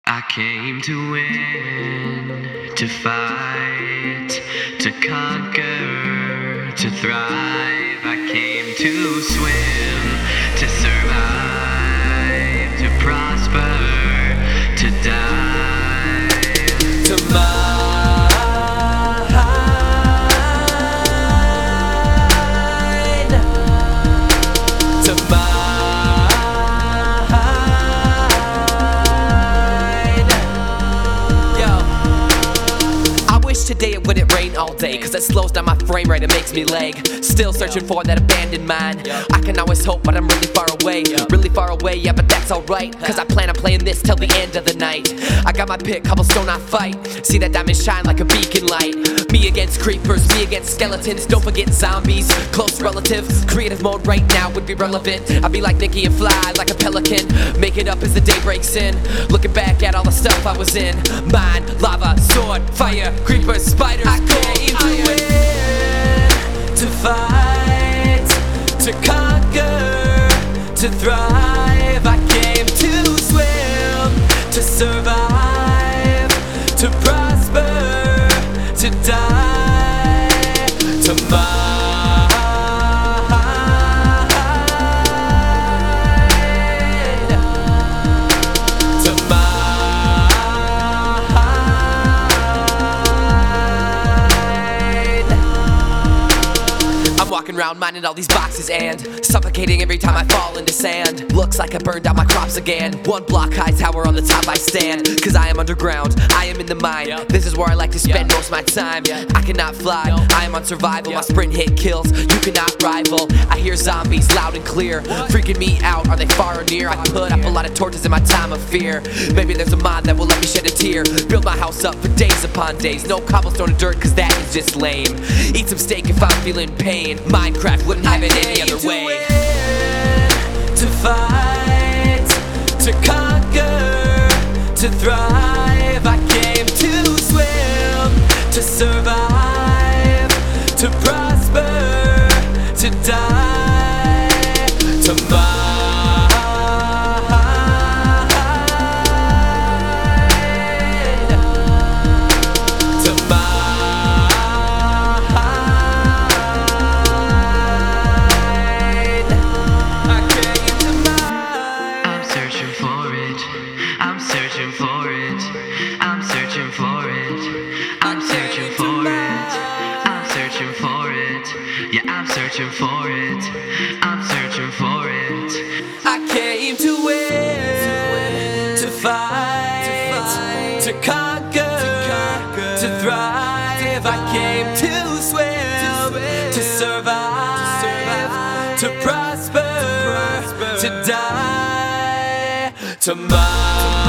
I came to win, to fight, to conquer, to thrive. I came to swim, to survive, to prosper, to dive. To mine, to mine. Today it wouldn't rain all day, cause it slows down my frame rate, it makes me lag. Still searching for that abandoned mind. I can always hope, but I'm really far away. Really far away, yeah, but that's alright, cause I plan on playing this till the end of the night. I got my pick, cobblestone I fight. See that diamond shine like a beacon light. Me against creepers, me against skeletons. Don't forget zombies, close relatives. Creative mode right now would be relevant. I'd be like Nicky and fly like a pelican. Make it up as the day breaks in. Looking back at all the stuff I was in. Mine, lava, sword, fire, creepers, spiders. I came to win, to fight, to conquer, to thrive. I came to swim, to survive, to prosper, to die, to mine, to mine. Walking around minding all these boxes and suffocating every time I fall into sand. Looks like I burned out my crops again. One block high tower on the top I stand, cause I am underground, I am in the mine. This is where I like to spend most of my time. I cannot fly, I am on survival. My sprint hit kills, you cannot rival. I hear zombies loud and clear, freaking me out, are they far or near? I put up a lot of torches in my time of fear. Maybe there's a mod that will let me shed a tear. Build my house up for days upon days. No cobblestone or dirt, cause that is just lame. Eat some steak if I'm feeling pain. Minecraft wouldn't have it any other way. Win, to fight, to conquer, to thrive. I came to swim, to survive, to prosper, to die, to mine, to mine. I'm searching for it. I'm searching for it. I'm searching for it. I'm searching for it. Yeah, I'm searching for it. I'm searching for it. I came to win, to fight, to conquer, to thrive. I came to swim, to survive, to prosper, to die, to mine.